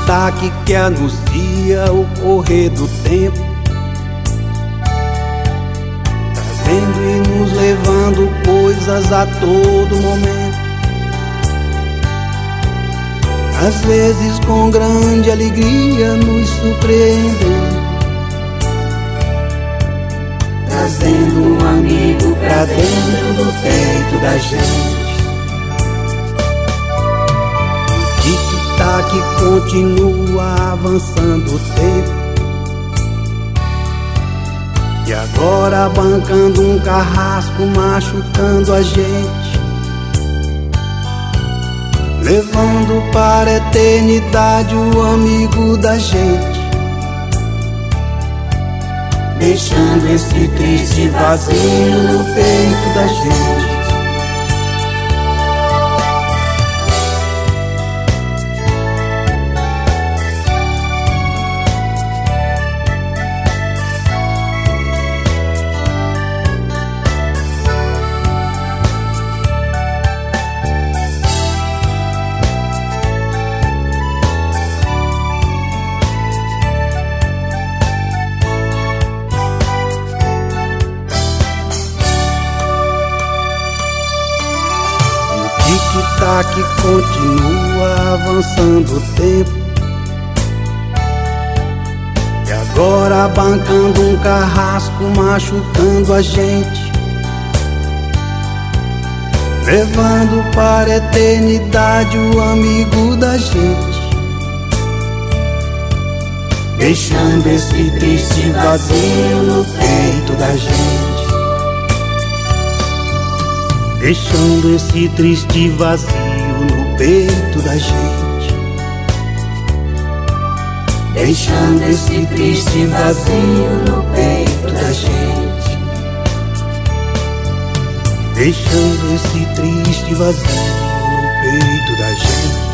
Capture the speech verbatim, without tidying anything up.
tic-tac que anuncia o correr do tempo, trazendo e nos levando coisas a todo momento, às vezes com grande alegria nos surpreendendo, trazendo um amigo pra dentro do peito da gente. O tic-tac continua avançando o tempo, e agora bancando um carrasco, machucando a gente, levando para a eternidade o amigo da gente, deixando esse triste vazio no peito da gente. Tic-tac continua avançando o tempo, e agora bancando um carrasco, machucando a gente, levando para a eternidade o amigo da gente, deixando esse triste vazio no peito da gente. Deixando esse triste vazio no peito da gente, deixando esse triste vazio no peito da gente, deixando esse triste vazio no peito da gente.